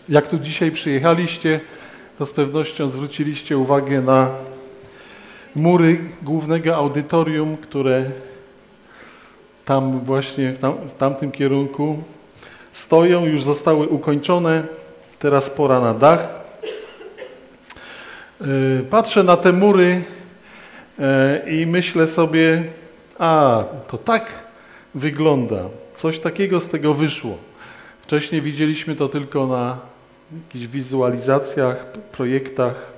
Jak tu dzisiaj przyjechaliście, to z pewnością zwróciliście uwagę na mury głównego audytorium, które tam właśnie w tamtym kierunku stoją, już zostały ukończone. Teraz pora na dach. Patrzę na te mury i myślę sobie, to tak wygląda. Coś takiego z tego wyszło. Wcześniej widzieliśmy to tylko na jakichś wizualizacjach, projektach.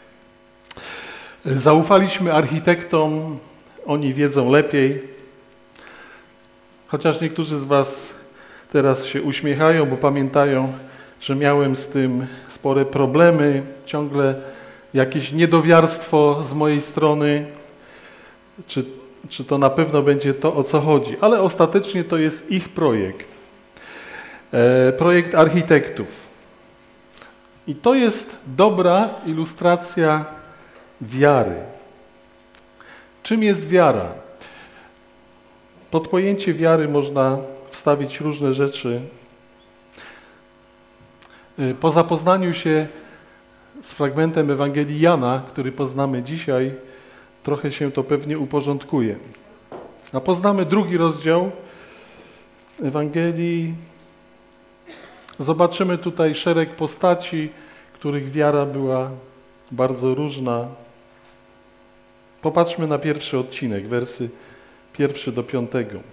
Zaufaliśmy architektom, oni wiedzą lepiej. Chociaż niektórzy z was teraz się uśmiechają, bo pamiętają, że miałem z tym spore problemy, ciągle jakieś niedowiarstwo z mojej strony, czy to na pewno będzie to, o co chodzi. Ale ostatecznie to jest ich projekt. Projekt architektów. I to jest dobra ilustracja wiary. Czym jest wiara? Pod pojęcie wiary można wstawić różne rzeczy. Po zapoznaniu się z fragmentem Ewangelii Jana, który poznamy dzisiaj, trochę się to pewnie uporządkuje. A poznamy drugi rozdział Ewangelii. Zobaczymy tutaj szereg postaci, których wiara była bardzo różna. Popatrzmy na pierwszy odcinek, wersy 1 do 5.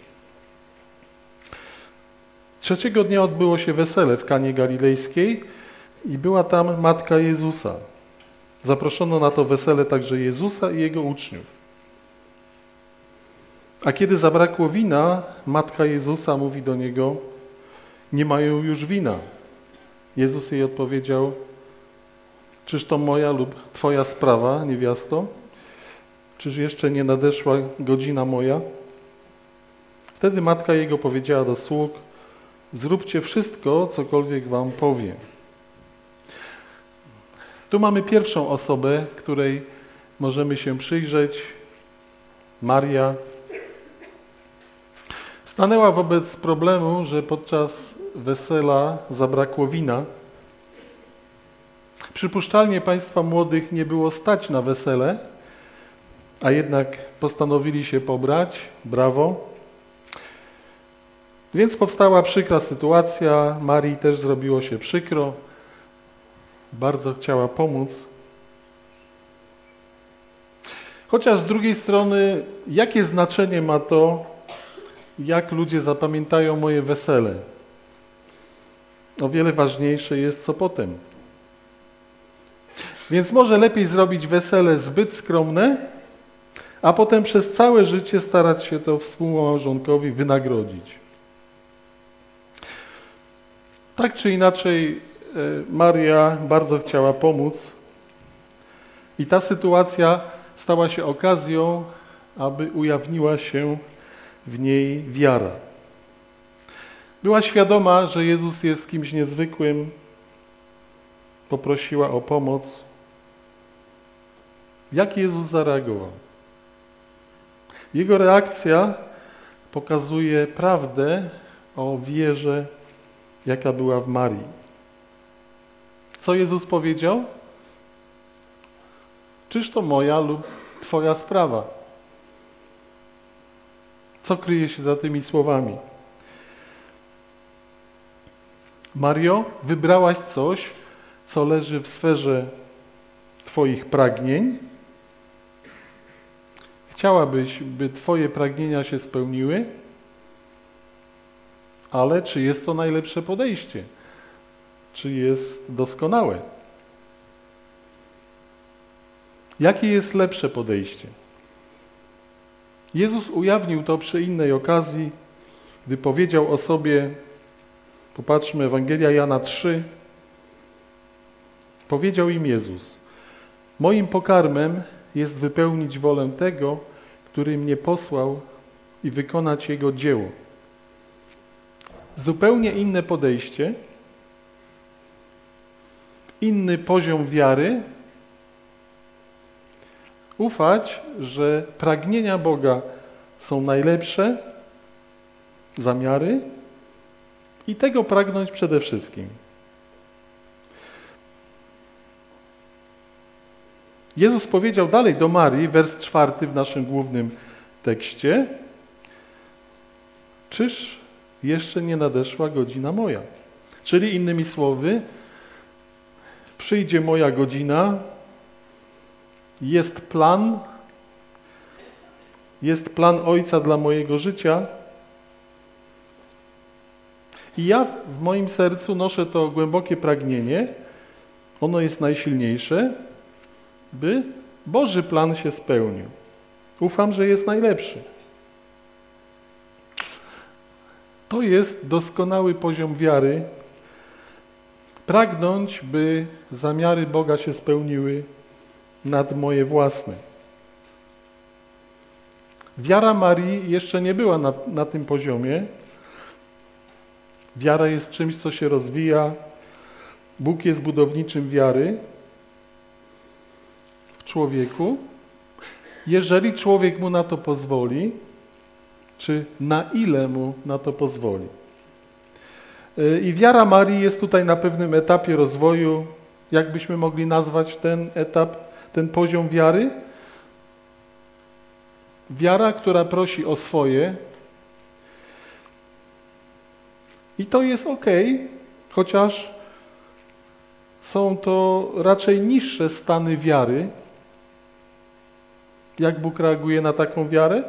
Trzeciego dnia odbyło się wesele w Kanie Galilejskiej i była tam matka Jezusa. Zaproszono na to wesele także Jezusa i jego uczniów. A kiedy zabrakło wina, matka Jezusa mówi do niego: nie mają już wina. Jezus jej odpowiedział: czyż to moja lub twoja sprawa, niewiasto? Czyż jeszcze nie nadeszła godzina moja? Wtedy matka jego powiedziała do sług: zróbcie wszystko, cokolwiek wam powie. Tu mamy pierwszą osobę, której możemy się przyjrzeć. Maria stanęła wobec problemu, że podczas wesela zabrakło wina. Przypuszczalnie państwa młodych nie było stać na wesele, a jednak postanowili się pobrać. Brawo. Więc powstała przykra sytuacja. Marii też zrobiło się przykro. Bardzo chciała pomóc. Chociaż z drugiej strony, jakie znaczenie ma to, jak ludzie zapamiętają moje wesele? O wiele ważniejsze jest, co potem. Więc może lepiej zrobić wesele zbyt skromne, a potem przez całe życie starać się to współmałżonkowi wynagrodzić. Tak czy inaczej, Maria bardzo chciała pomóc i ta sytuacja stała się okazją, aby ujawniła się w niej wiara. Była świadoma, że Jezus jest kimś niezwykłym, poprosiła o pomoc. Jak Jezus zareagował? Jego reakcja pokazuje prawdę o wierze, jaka była w Marii. Co Jezus powiedział? Czyż to moja lub twoja sprawa? Co kryje się za tymi słowami? Mario, wybrałaś coś, co leży w sferze twoich pragnień. Chciałabyś, by twoje pragnienia się spełniły, ale czy jest to najlepsze podejście? Czy jest doskonałe? Jakie jest lepsze podejście? Jezus ujawnił to przy innej okazji, gdy powiedział o sobie, popatrzmy, Ewangelia Jana 3, powiedział im Jezus: moim pokarmem jest wypełnić wolę tego, który mnie posłał i wykonać Jego dzieło. Zupełnie inne podejście, inny poziom wiary. Ufać, że pragnienia Boga są najlepsze, zamiary i tego pragnąć przede wszystkim. Jezus powiedział dalej do Marii, wers 4 w naszym głównym tekście: czyż jeszcze nie nadeszła godzina moja? Czyli innymi słowy, przyjdzie moja godzina, jest plan Ojca dla mojego życia i ja w moim sercu noszę to głębokie pragnienie, ono jest najsilniejsze, by Boży plan się spełnił. Ufam, że jest najlepszy. To jest doskonały poziom wiary. Pragnąć, by zamiary Boga się spełniły nad moje własne. Wiara Marii jeszcze nie była na tym poziomie. Wiara jest czymś, co się rozwija. Bóg jest budowniczym wiary w człowieku. Jeżeli człowiek mu na to pozwoli, czy na ile mu na to pozwoli. I wiara Marii jest tutaj na pewnym etapie rozwoju. Jak byśmy mogli nazwać ten etap, ten poziom wiary? Wiara, która prosi o swoje. I to jest okej, chociaż są to raczej niższe stany wiary. Jak Bóg reaguje na taką wiarę?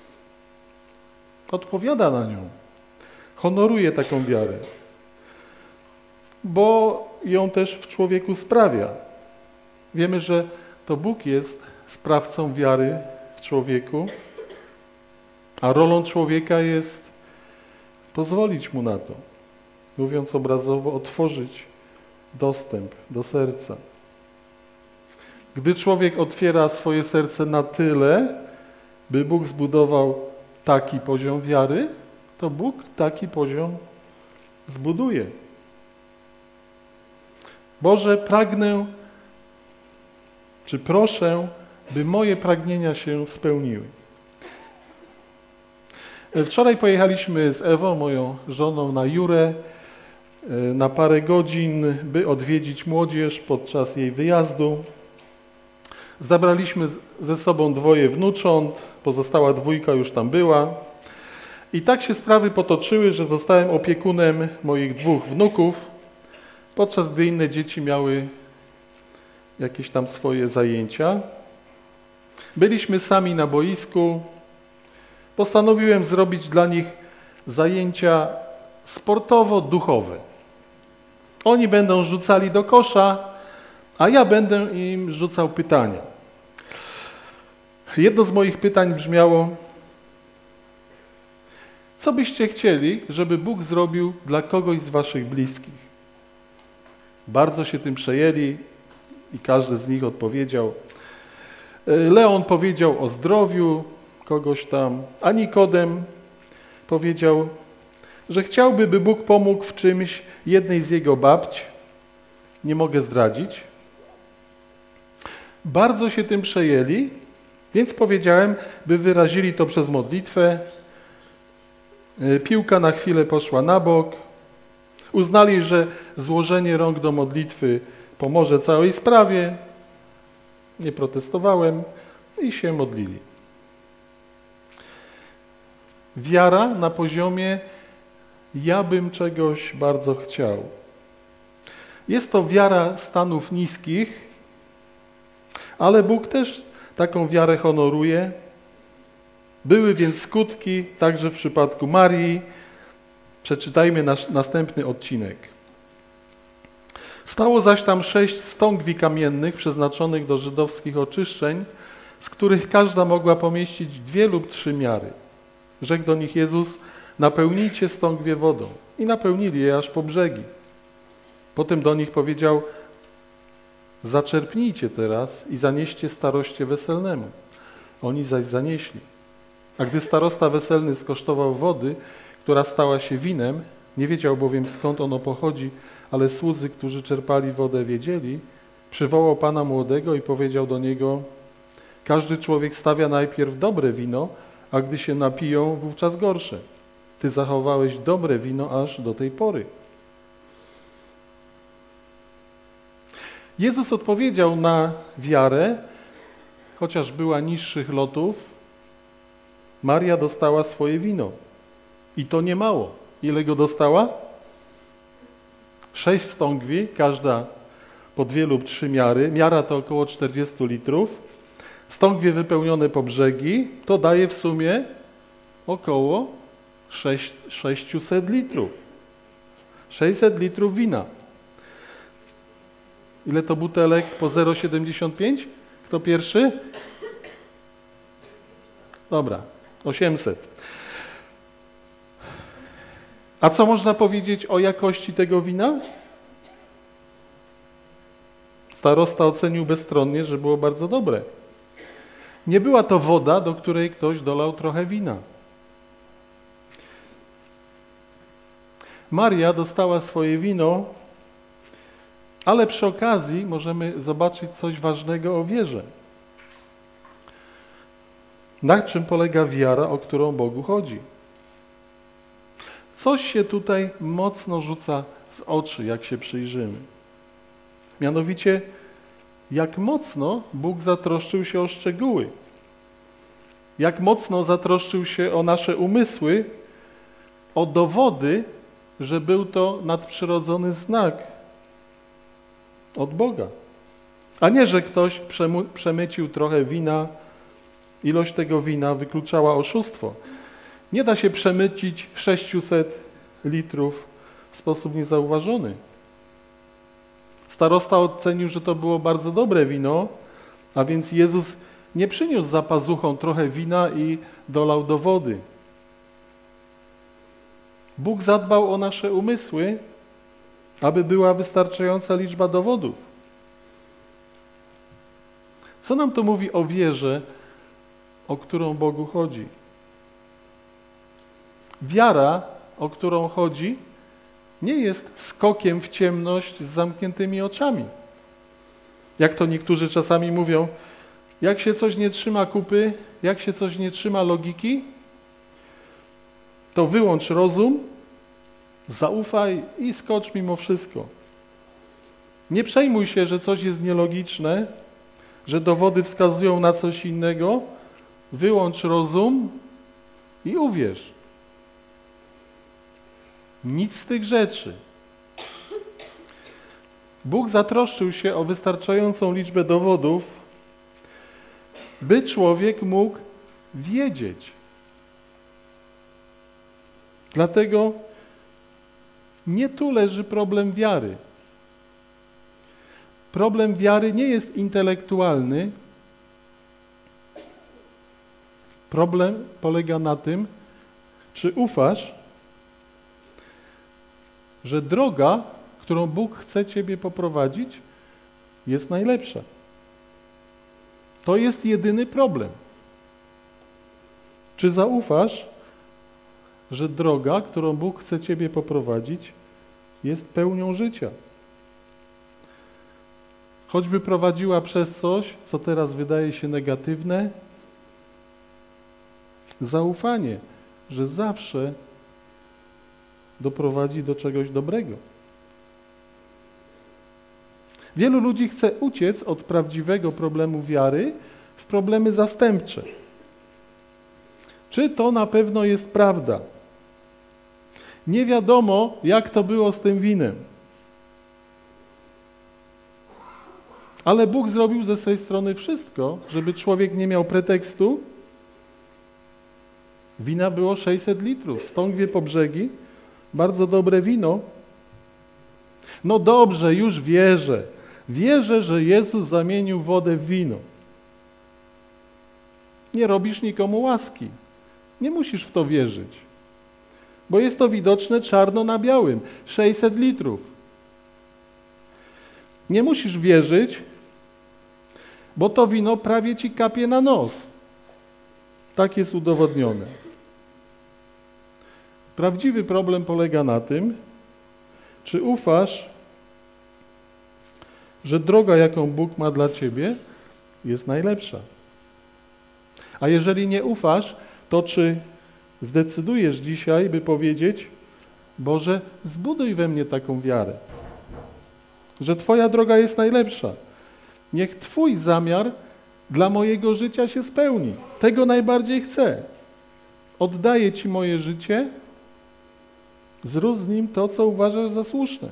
Odpowiada na nią. Honoruje taką wiarę. Bo ją też w człowieku sprawia. Wiemy, że to Bóg jest sprawcą wiary w człowieku, a rolą człowieka jest pozwolić mu na to. Mówiąc obrazowo, otworzyć dostęp do serca. Gdy człowiek otwiera swoje serce na tyle, by Bóg zbudował taki poziom wiary, to Bóg taki poziom zbuduje. Boże, pragnę, czy proszę, by moje pragnienia się spełniły. Wczoraj pojechaliśmy z Ewą, moją żoną, na Jurę na parę godzin, by odwiedzić młodzież podczas jej wyjazdu. Zabraliśmy ze sobą 2 wnucząt, pozostała 2 już tam była. I tak się sprawy potoczyły, że zostałem opiekunem moich 2 wnuków, podczas gdy inne dzieci miały jakieś tam swoje zajęcia. Byliśmy sami na boisku. Postanowiłem zrobić dla nich zajęcia sportowo-duchowe. Oni będą rzucali do kosza, a ja będę im rzucał pytania. Jedno z moich pytań brzmiało: co byście chcieli, żeby Bóg zrobił dla kogoś z waszych bliskich? Bardzo się tym przejęli i każdy z nich odpowiedział. Leon powiedział o zdrowiu kogoś tam, a Nikodem powiedział, że chciałby, by Bóg pomógł w czymś jednej z jego babć. Nie mogę zdradzić. Bardzo się tym przejęli, więc powiedziałem, by wyrazili to przez modlitwę. Piłka na chwilę poszła na bok. Uznali, że złożenie rąk do modlitwy pomoże całej sprawie. Nie protestowałem i się modlili. Wiara na poziomie ja bym czegoś bardzo chciał. Jest to wiara stanów niskich, ale Bóg też taką wiarę honoruje. Były więc skutki także w przypadku Marii. Przeczytajmy następny odcinek. Stało zaś tam 6 stągwi kamiennych przeznaczonych do żydowskich oczyszczeń, z których każda mogła pomieścić 2 lub 3 miary. Rzekł do nich Jezus: napełnijcie stągwie wodą. I napełnili je aż po brzegi. Potem do nich powiedział: zaczerpnijcie teraz i zanieście staroście weselnemu. Oni zaś zanieśli. A gdy starosta weselny skosztował wody, która stała się winem, nie wiedział bowiem skąd ono pochodzi, ale słudzy, którzy czerpali wodę, wiedzieli, przywołał pana młodego i powiedział do niego: każdy człowiek stawia najpierw dobre wino, a gdy się napiją, wówczas gorsze. Ty zachowałeś dobre wino aż do tej pory. Jezus odpowiedział na wiarę, chociaż była niższych lotów, Maria dostała swoje wino. I to nie mało. Ile go dostała? 6 stągwi, każda po 2 lub 3 miary. Miara to około 40 litrów. Stągwie wypełnione po brzegi, to daje w sumie około 600 litrów. 600 litrów wina. Ile to butelek po 0,75? Kto pierwszy? Dobra, 800. A co można powiedzieć o jakości tego wina? Starosta ocenił bezstronnie, że było bardzo dobre. Nie była to woda, do której ktoś dolał trochę wina. Maria dostała swoje wino, ale przy okazji możemy zobaczyć coś ważnego o wierze. Na czym polega wiara, o którą Bogu chodzi? Coś się tutaj mocno rzuca w oczy, jak się przyjrzymy. Mianowicie, jak mocno Bóg zatroszczył się o szczegóły. Jak mocno zatroszczył się o nasze umysły, o dowody, że był to nadprzyrodzony znak od Boga. A nie, że ktoś przemycił trochę wina, ilość tego wina wykluczała oszustwo. Nie da się przemycić 600 litrów w sposób niezauważony. Starosta ocenił, że to było bardzo dobre wino, a więc Jezus nie przyniósł za pazuchą trochę wina i dolał do wody. Bóg zadbał o nasze umysły, aby była wystarczająca liczba dowodów. Co nam to mówi o wierze, o którą Bogu chodzi? Wiara, o którą chodzi, nie jest skokiem w ciemność z zamkniętymi oczami. Jak to niektórzy czasami mówią, jak się coś nie trzyma kupy, jak się coś nie trzyma logiki, to wyłącz rozum, zaufaj i skocz mimo wszystko. Nie przejmuj się, że coś jest nielogiczne, że dowody wskazują na coś innego. Wyłącz rozum i uwierz. Nic z tych rzeczy. Bóg zatroszczył się o wystarczającą liczbę dowodów, by człowiek mógł wiedzieć. Dlatego nie tu leży problem wiary. Problem wiary nie jest intelektualny. Problem polega na tym, czy ufasz, że droga, którą Bóg chce ciebie poprowadzić, jest najlepsza. To jest jedyny problem. Czy zaufasz, że droga, którą Bóg chce ciebie poprowadzić, jest pełnią życia? Choćby prowadziła przez coś, co teraz wydaje się negatywne, zaufanie, że zawsze doprowadzi do czegoś dobrego. Wielu ludzi chce uciec od prawdziwego problemu wiary w problemy zastępcze. Czy to na pewno jest prawda? Nie wiadomo, jak to było z tym winem. Ale Bóg zrobił ze swej strony wszystko, żeby człowiek nie miał pretekstu. Wina było 600 litrów, stągwie po brzegi, bardzo dobre wino. No dobrze, już wierzę. Wierzę, że Jezus zamienił wodę w wino. Nie robisz nikomu łaski. Nie musisz w to wierzyć. Bo jest to widoczne czarno na białym. 600 litrów. Nie musisz wierzyć, bo to wino prawie ci kapie na nos. Tak jest udowodnione. Prawdziwy problem polega na tym, czy ufasz, że droga, jaką Bóg ma dla ciebie, jest najlepsza. A jeżeli nie ufasz, to czy zdecydujesz dzisiaj, by powiedzieć: Boże, zbuduj we mnie taką wiarę. że Twoja droga jest najlepsza. Niech Twój zamiar dla mojego życia się spełni. Tego najbardziej chcę. Oddaję Ci moje życie, zrób z nim to, co uważasz za słuszne.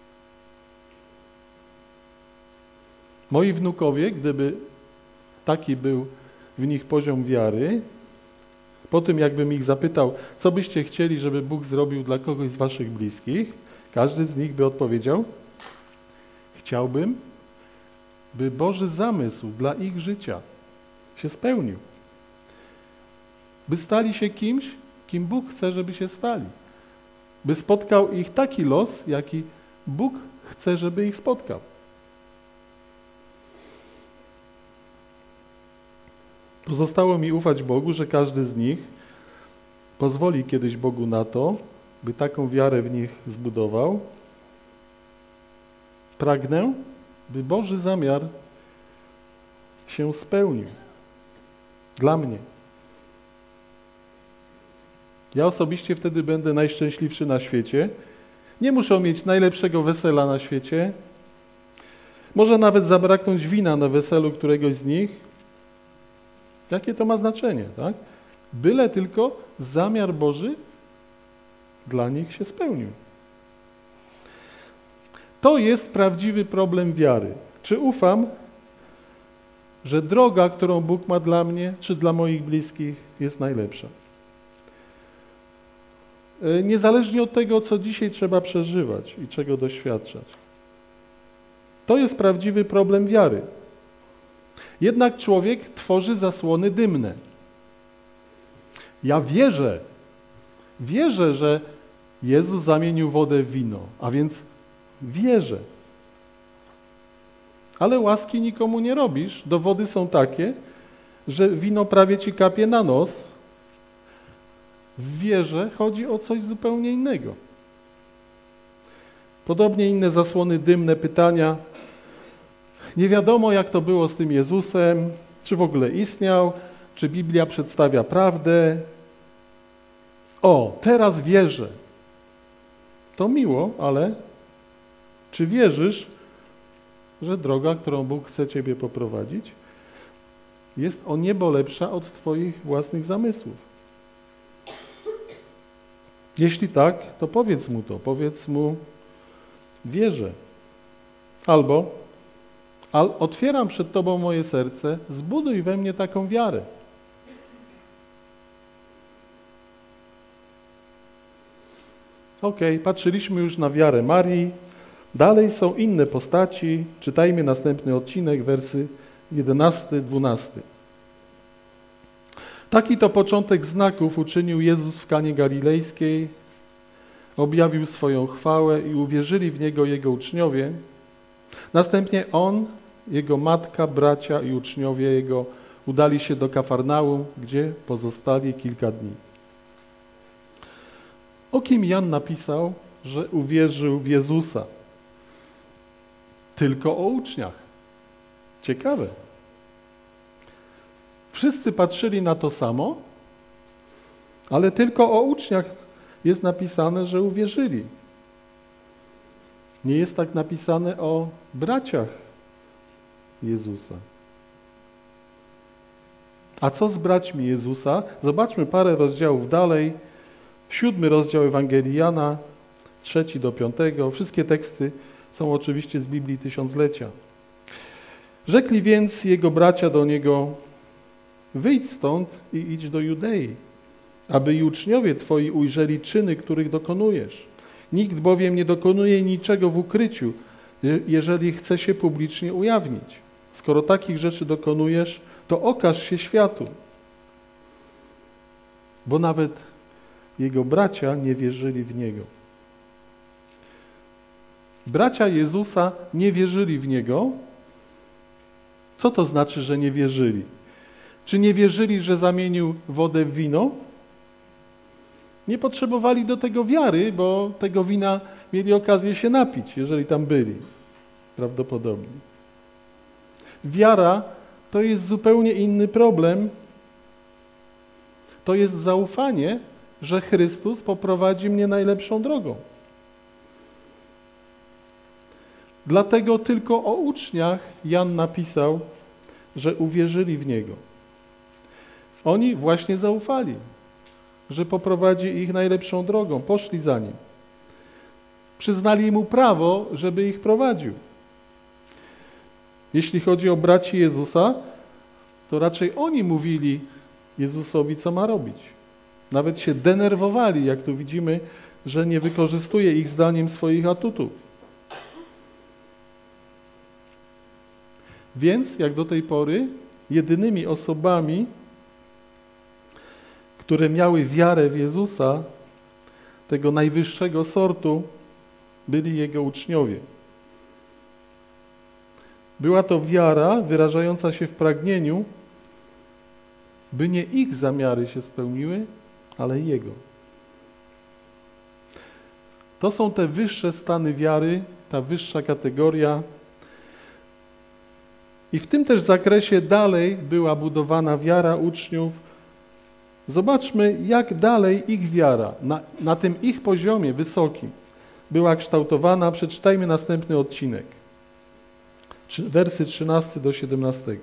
Moi wnukowie, gdyby taki był w nich poziom wiary, po tym jakbym ich zapytał, co byście chcieli, żeby Bóg zrobił dla kogoś z waszych bliskich, każdy z nich by odpowiedział, chciałbym, by Boży zamysł dla ich życia się spełnił. By stali się kimś, kim Bóg chce, żeby się stali. By spotkał ich taki los, jaki Bóg chce, żeby ich spotkał. Pozostało mi ufać Bogu, że każdy z nich pozwoli kiedyś Bogu na to, by taką wiarę w nich zbudował. Pragnę, by Boży zamiar się spełnił. Dla mnie. Ja osobiście wtedy będę najszczęśliwszy na świecie. Nie muszę mieć najlepszego wesela na świecie. Może nawet zabraknąć wina na weselu któregoś z nich. Jakie to ma znaczenie, tak? Byle tylko zamiar Boży dla nich się spełnił. To jest prawdziwy problem wiary. Czy ufam, że droga, którą Bóg ma dla mnie, czy dla moich bliskich, jest najlepsza? Niezależnie od tego, co dzisiaj trzeba przeżywać i czego doświadczać. To jest prawdziwy problem wiary. Jednak człowiek tworzy zasłony dymne. Ja wierzę, że Jezus zamienił wodę w wino, a więc wierzę. Ale łaski nikomu nie robisz. Dowody są takie, że wino prawie ci kapie na nos. W wierze chodzi o coś zupełnie innego. Podobnie inne zasłony dymne, pytania. Nie wiadomo, jak to było z tym Jezusem, czy w ogóle istniał, czy Biblia przedstawia prawdę. O, teraz wierzę. To miło, ale czy wierzysz, że droga, którą Bóg chce ciebie poprowadzić, jest o niebo lepsza od twoich własnych zamysłów? Jeśli tak, to powiedz mu to. Powiedz mu, wierzę. Albo otwieram przed Tobą moje serce, zbuduj we mnie taką wiarę. Patrzyliśmy już na wiarę Marii. Dalej są inne postaci. Czytajmy następny odcinek, wersy 11-12. Taki to początek znaków uczynił Jezus w Kanie Galilejskiej. Objawił swoją chwałę i uwierzyli w Niego Jego uczniowie. Następnie On, Jego matka, bracia i uczniowie Jego udali się do Kafarnaum, gdzie pozostali kilka dni. O kim Jan napisał, że uwierzył w Jezusa? Tylko o uczniach. Ciekawe. Wszyscy patrzyli na to samo, ale tylko o uczniach jest napisane, że uwierzyli. Nie jest tak napisane o braciach Jezusa. A co z braćmi Jezusa? Zobaczmy parę rozdziałów dalej. 7 rozdział Ewangelii Jana, 3-5. Wszystkie teksty są oczywiście z Biblii Tysiąclecia. Rzekli więc jego bracia do niego, wyjdź stąd i idź do Judei, aby i uczniowie twoi ujrzeli czyny, których dokonujesz. Nikt bowiem nie dokonuje niczego w ukryciu, jeżeli chce się publicznie ujawnić. Skoro takich rzeczy dokonujesz, to okaż się światu. Bo nawet jego bracia nie wierzyli w Niego. Bracia Jezusa nie wierzyli w Niego. Co to znaczy, że nie wierzyli? Czy nie wierzyli, że zamienił wodę w wino? Nie potrzebowali do tego wiary, bo tego wina mieli okazję się napić, jeżeli tam byli. Prawdopodobnie. Wiara to jest zupełnie inny problem. To jest zaufanie, że Chrystus poprowadzi mnie najlepszą drogą. Dlatego tylko o uczniach Jan napisał, że uwierzyli w Niego. Oni właśnie zaufali, że poprowadzi ich najlepszą drogą, poszli za Nim. Przyznali Mu prawo, żeby ich prowadził. Jeśli chodzi o braci Jezusa, to raczej oni mówili Jezusowi, co ma robić. Nawet się denerwowali, jak tu widzimy, że nie wykorzystuje ich zdaniem swoich atutów. Więc, jak do tej pory, jedynymi osobami, które miały wiarę w Jezusa, tego najwyższego sortu, byli Jego uczniowie. Była to wiara wyrażająca się w pragnieniu, by nie ich zamiary się spełniły, ale Jego. To są te wyższe stany wiary, ta wyższa kategoria. I w tym też zakresie dalej była budowana wiara uczniów. Zobaczmy, jak dalej ich wiara, na tym ich poziomie wysokim, była kształtowana. Przeczytajmy następny odcinek. Wersy 13 do 17.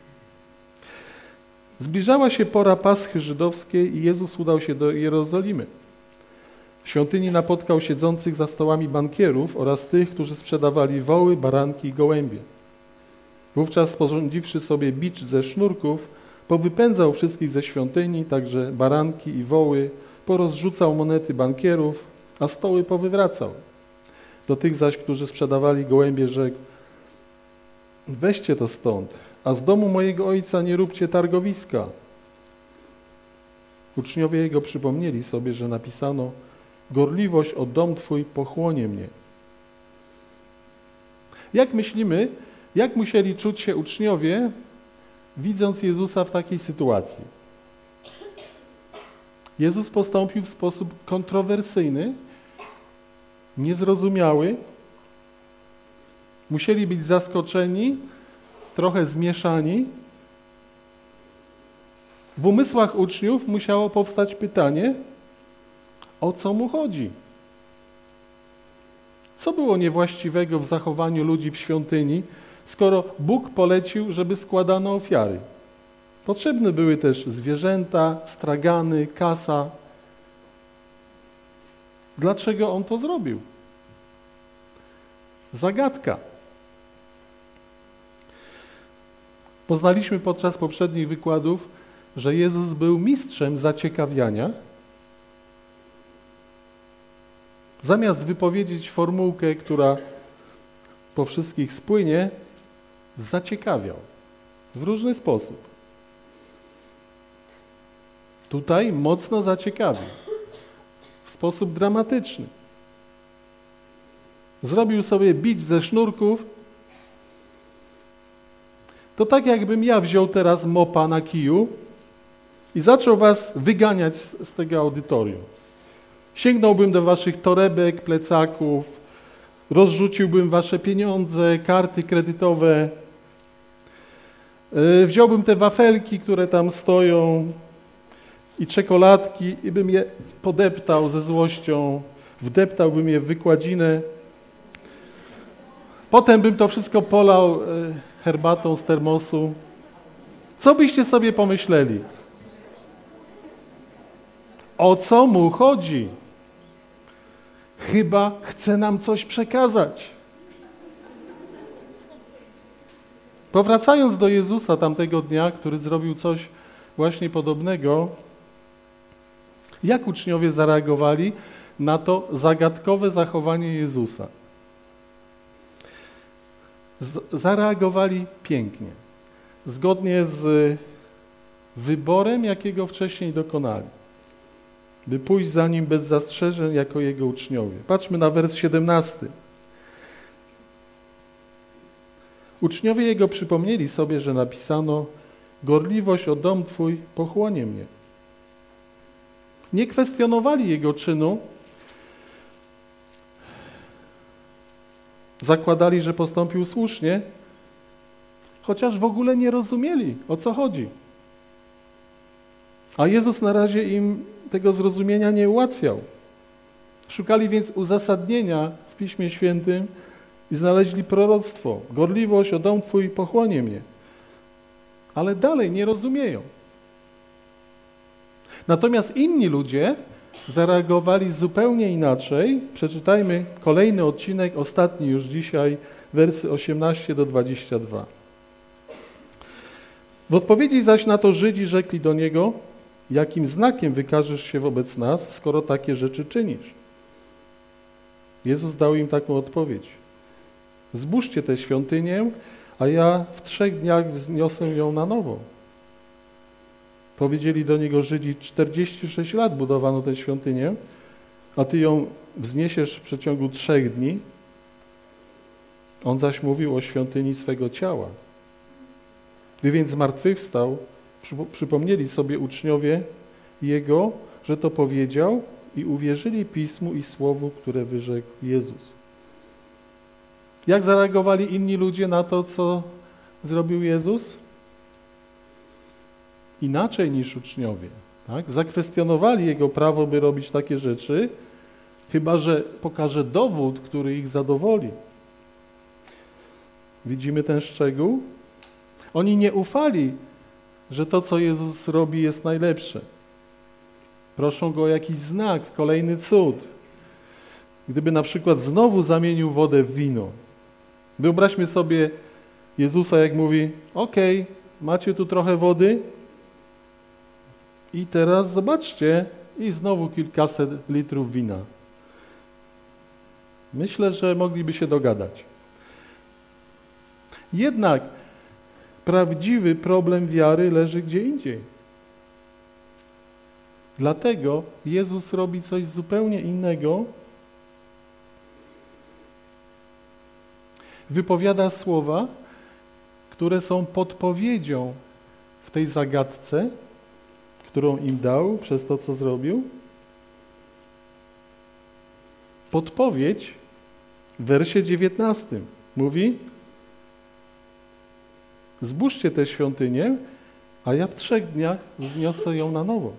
Zbliżała się pora Paschy żydowskiej i Jezus udał się do Jerozolimy. W świątyni napotkał siedzących za stołami bankierów oraz tych, którzy sprzedawali woły, baranki i gołębie. Wówczas, sporządziwszy sobie bicz ze sznurków, powypędzał wszystkich ze świątyni, także baranki i woły, porozrzucał monety bankierów, a stoły powywracał. Do tych zaś, którzy sprzedawali gołębie, rzekł: weźcie to stąd, a z domu mojego ojca nie róbcie targowiska. Uczniowie Jego przypomnieli sobie, że napisano: gorliwość o dom Twój pochłonie mnie. Jak myślimy, jak musieli czuć się uczniowie, widząc Jezusa w takiej sytuacji? Jezus postąpił w sposób kontrowersyjny, niezrozumiały. Musieli być zaskoczeni, trochę zmieszani. W umysłach uczniów musiało powstać pytanie, o co Mu chodzi? Co było niewłaściwego w zachowaniu ludzi w świątyni, skoro Bóg polecił, żeby składano ofiary? Potrzebne były też zwierzęta, stragany, kasa. Dlaczego On to zrobił? Zagadka. Poznaliśmy podczas poprzednich wykładów, że Jezus był mistrzem zaciekawiania. Zamiast wypowiedzieć formułkę, która po wszystkich spłynie, zaciekawiał w różny sposób. Tutaj mocno zaciekawił, w sposób dramatyczny. Zrobił sobie bicz ze sznurków. To tak, jakbym ja wziął teraz mopa na kiju i zaczął was wyganiać z tego audytorium. Sięgnąłbym do waszych torebek, plecaków, rozrzuciłbym wasze pieniądze, karty kredytowe, wziąłbym te wafelki, które tam stoją i czekoladki i bym je podeptał ze złością, wdeptałbym je w wykładzinę. Potem bym to wszystko polał herbatą z termosu. Co byście sobie pomyśleli? O co Mu chodzi? Chyba chce nam coś przekazać. Powracając do Jezusa tamtego dnia, który zrobił coś właśnie podobnego, jak uczniowie zareagowali na to zagadkowe zachowanie Jezusa? Zareagowali pięknie, zgodnie z wyborem, jakiego wcześniej dokonali, by pójść za Nim bez zastrzeżeń jako Jego uczniowie. Patrzmy na wers 17. Uczniowie Jego przypomnieli sobie, że napisano: gorliwość o dom Twój pochłonie mnie. Nie kwestionowali Jego czynu, zakładali, że postąpił słusznie, chociaż w ogóle nie rozumieli, o co chodzi. A Jezus na razie im tego zrozumienia nie ułatwiał. Szukali więc uzasadnienia w Piśmie Świętym i znaleźli proroctwo. Gorliwość o dom Twój pochłonie mnie. Ale dalej nie rozumieją. Natomiast inni ludzie zareagowali zupełnie inaczej. Przeczytajmy kolejny odcinek, ostatni już dzisiaj, wersy 18 do 22. W odpowiedzi zaś na to Żydzi rzekli do Niego: jakim znakiem wykażesz się wobec nas, skoro takie rzeczy czynisz? Jezus dał im taką odpowiedź: zbóżcie tę świątynię, a ja w 3 dniach wzniosę ją na nowo. Powiedzieli do Niego Żydzi: 46 lat budowano tę świątynię, a Ty ją wzniesiesz w przeciągu 3 dni. On zaś mówił o świątyni swego ciała. Gdy więc zmartwychwstał, przypomnieli sobie uczniowie Jego, że to powiedział, i uwierzyli Pismu i Słowu, które wyrzekł Jezus. Jak zareagowali inni ludzie na to, co zrobił Jezus? Inaczej niż uczniowie. Tak? Zakwestionowali Jego prawo, by robić takie rzeczy, chyba że pokaże dowód, który ich zadowoli. Widzimy ten szczegół? Oni nie ufali, że to, co Jezus robi, jest najlepsze. Proszą Go o jakiś znak, kolejny cud. Gdyby na przykład znowu zamienił wodę w wino. Wyobraźmy sobie Jezusa, jak mówi: okej, macie tu trochę wody i teraz zobaczcie, i znowu kilkaset litrów wina. Myślę, że mogliby się dogadać. Jednak prawdziwy problem wiary leży gdzie indziej. Dlatego Jezus robi coś zupełnie innego. Wypowiada słowa, które są podpowiedzią w tej zagadce, którą im dał przez to, co zrobił. Podpowiedź w wersie 19 mówi: zbóżcie tę świątynię, a ja w 3 dniach wzniosę ją na nowo.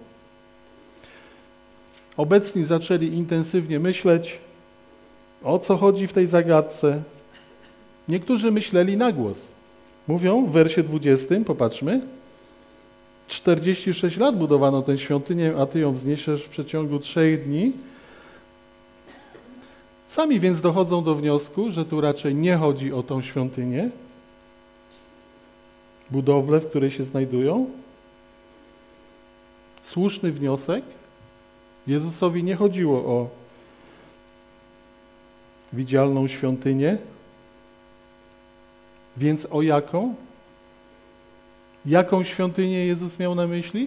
Obecni zaczęli intensywnie myśleć, o co chodzi w tej zagadce. Niektórzy myśleli na głos. Mówią w wersie 20, popatrzmy: 46 lat budowano tę świątynię, a Ty ją wzniesiesz w przeciągu 3 dni. Sami więc dochodzą do wniosku, że tu raczej nie chodzi o tą świątynię, budowlę, w której się znajdują. Słuszny wniosek. Jezusowi nie chodziło o widzialną świątynię, więc o jaką? Jaką świątynię Jezus miał na myśli?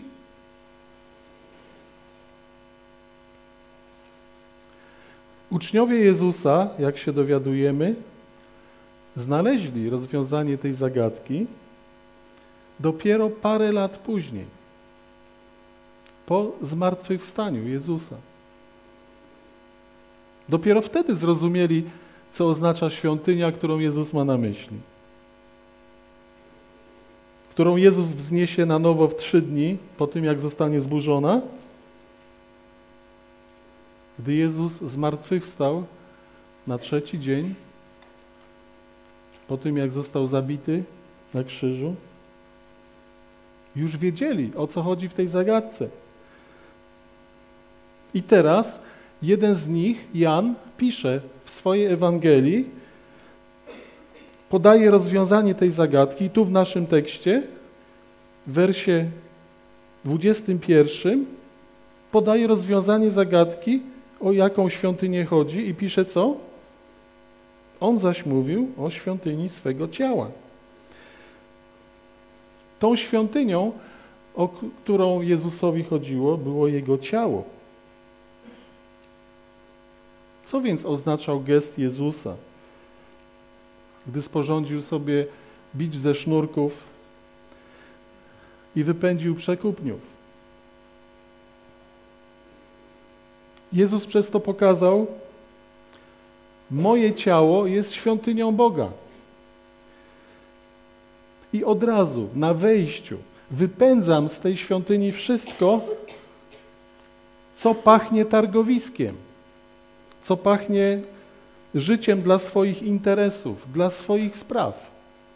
Uczniowie Jezusa, jak się dowiadujemy, znaleźli rozwiązanie tej zagadki dopiero parę lat później, po zmartwychwstaniu Jezusa. Dopiero wtedy zrozumieli, co oznacza świątynia, którą Jezus ma na myśli. Którą Jezus wzniesie na nowo w 3 dni, po tym jak zostanie zburzona. Gdy Jezus zmartwychwstał na 3. dzień, po tym jak został zabity na krzyżu, już wiedzieli, o co chodzi w tej zagadce. I teraz jeden z nich, Jan, pisze w swojej Ewangelii, podaje rozwiązanie tej zagadki. I tu w naszym tekście, w wersie 21, podaje rozwiązanie zagadki, o jaką świątynię chodzi, i pisze co? On zaś mówił o świątyni swego ciała. Tą świątynią, o którą Jezusowi chodziło, było Jego ciało. Co więc oznaczał gest Jezusa, gdy sporządził sobie bicz ze sznurków i wypędził przekupniów? Jezus przez to pokazał: moje ciało jest świątynią Boga. I od razu, na wejściu, wypędzam z tej świątyni wszystko, co pachnie targowiskiem, co pachnie życiem dla swoich interesów, dla swoich spraw.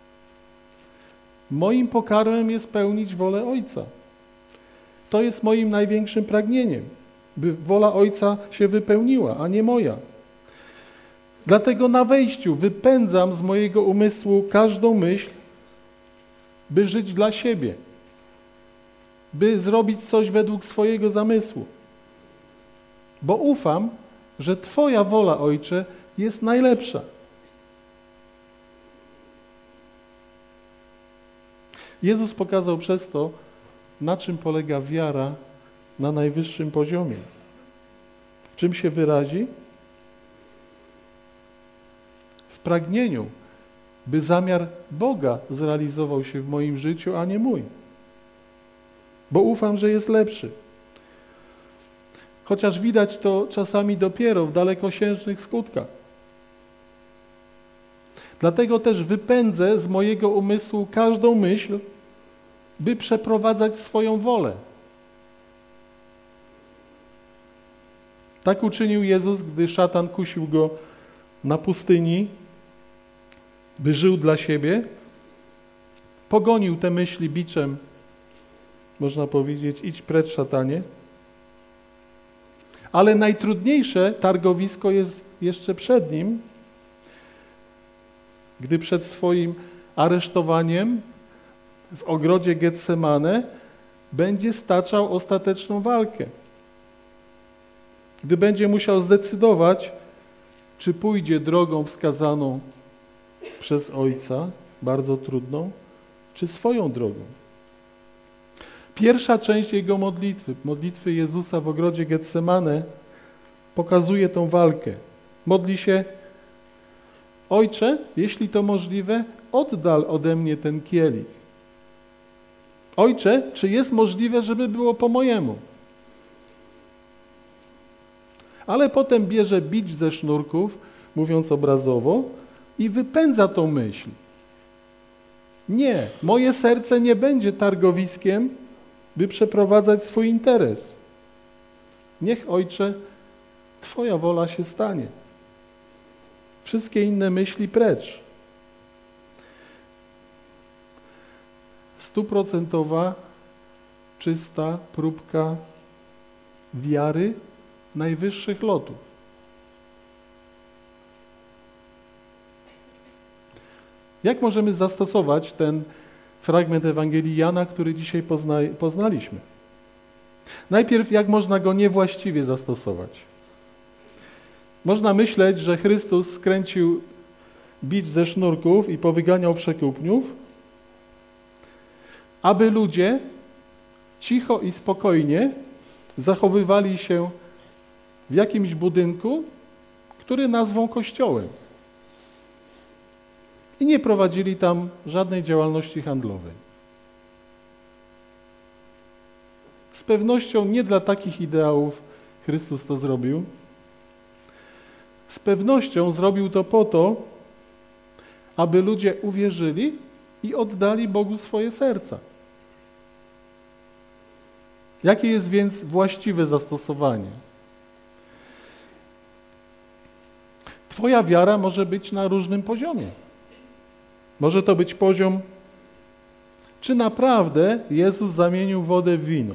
Moim pokarmem jest pełnić wolę Ojca. To jest moim największym pragnieniem, by wola Ojca się wypełniła, a nie moja. Dlatego na wejściu wypędzam z mojego umysłu każdą myśl, by żyć dla siebie, by zrobić coś według swojego zamysłu. Bo ufam, że Twoja wola, Ojcze, jest najlepsza. Jezus pokazał przez to, na czym polega wiara na najwyższym poziomie. W czym się wyrazi? W pragnieniu, by zamiar Boga zrealizował się w moim życiu, a nie mój. Bo ufam, że jest lepszy. Chociaż widać to czasami dopiero w dalekosiężnych skutkach. Dlatego też wypędzę z mojego umysłu każdą myśl, by przeprowadzać swoją wolę. Tak uczynił Jezus, gdy szatan kusił go na pustyni, by żył dla siebie. Pogonił te myśli biczem, można powiedzieć, idź precz, szatanie. Ale najtrudniejsze targowisko jest jeszcze przed nim, gdy przed swoim aresztowaniem w ogrodzie Getsemane będzie staczał ostateczną walkę. Gdy będzie musiał zdecydować, czy pójdzie drogą wskazaną przez Ojca, bardzo trudną, czy swoją drogą. Pierwsza część jego modlitwy Jezusa w ogrodzie Getsemane, pokazuje tą walkę. Modli się: Ojcze, jeśli to możliwe, oddal ode mnie ten kielich. Ojcze, czy jest możliwe, żeby było po mojemu? Ale potem bierze bicz ze sznurków, mówiąc obrazowo, i wypędza tą myśl. Nie, moje serce nie będzie targowiskiem, by przeprowadzać swój interes. Niech, Ojcze, Twoja wola się stanie. Wszystkie inne myśli precz. 100% czysta próbka wiary najwyższych lotów. Jak możemy zastosować ten fragment Ewangelii Jana, który dzisiaj poznaliśmy? Najpierw, jak można go niewłaściwie zastosować? Można myśleć, że Chrystus skręcił bicz ze sznurków i powyganiał przekupniów, aby ludzie cicho i spokojnie zachowywali się w jakimś budynku, który nazwą kościołem. I nie prowadzili tam żadnej działalności handlowej. Z pewnością nie dla takich ideałów Chrystus to zrobił. Z pewnością zrobił to po to, aby ludzie uwierzyli i oddali Bogu swoje serca. Jakie jest więc właściwe zastosowanie? Twoja wiara może być na różnym poziomie. Może to być poziom, czy naprawdę Jezus zamienił wodę w wino.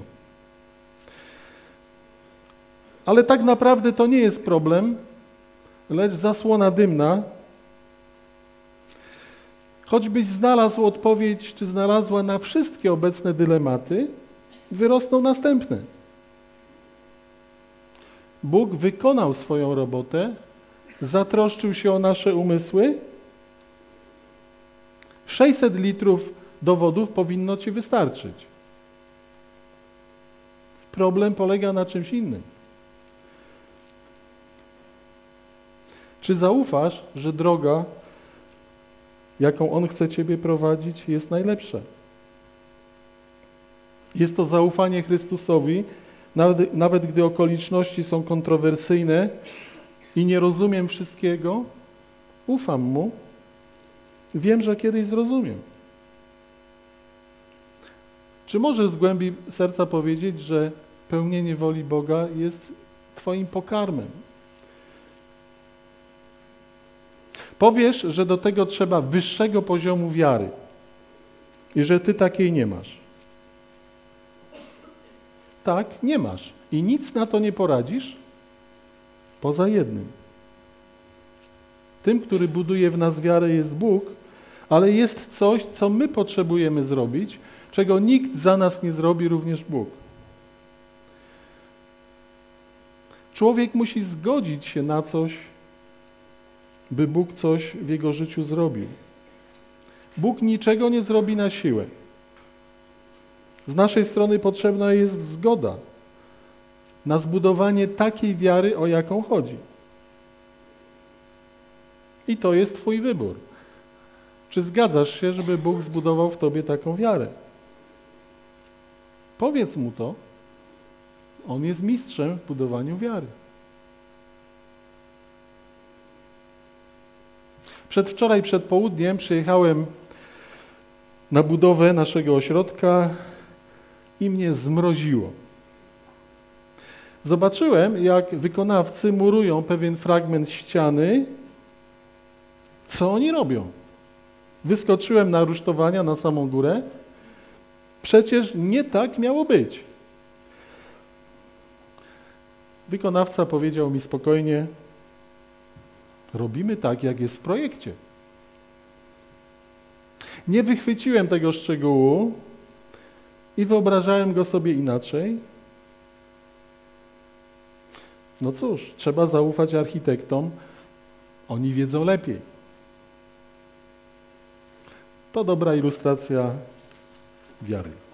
Ale tak naprawdę to nie jest problem, lecz zasłona dymna. Choćbyś znalazł odpowiedź, czy znalazła na wszystkie obecne dylematy, wyrosną następne. Bóg wykonał swoją robotę, zatroszczył się o nasze umysły. 600 litrów dowodów powinno Ci wystarczyć. Problem polega na czymś innym. Czy zaufasz, że droga, jaką On chce Ciebie prowadzić, jest najlepsza? Jest to zaufanie Chrystusowi, nawet gdy okoliczności są kontrowersyjne i nie rozumiem wszystkiego, ufam Mu, wiem, że kiedyś zrozumiem. Czy możesz z głębi serca powiedzieć, że pełnienie woli Boga jest Twoim pokarmem? Powiesz, że do tego trzeba wyższego poziomu wiary i że ty takiej nie masz. Tak, nie masz. I nic na to nie poradzisz, poza jednym. Tym, który buduje w nas wiarę, jest Bóg, ale jest coś, co my potrzebujemy zrobić, czego nikt za nas nie zrobi, również Bóg. Człowiek musi zgodzić się na coś, by Bóg coś w jego życiu zrobił. Bóg niczego nie zrobi na siłę. Z naszej strony potrzebna jest zgoda na zbudowanie takiej wiary, o jaką chodzi. I to jest twój wybór. Czy zgadzasz się, żeby Bóg zbudował w tobie taką wiarę? Powiedz mu to. On jest mistrzem w budowaniu wiary. Przedwczoraj, przed południem przyjechałem na budowę naszego ośrodka i mnie zmroziło. Zobaczyłem, jak wykonawcy murują pewien fragment ściany. Co oni robią? Wyskoczyłem na rusztowania na samą górę. Przecież nie tak miało być. Wykonawca powiedział mi spokojnie: robimy tak, jak jest w projekcie. Nie wychwyciłem tego szczegółu i wyobrażałem go sobie inaczej. No cóż, trzeba zaufać architektom, oni wiedzą lepiej. To dobra ilustracja wiary.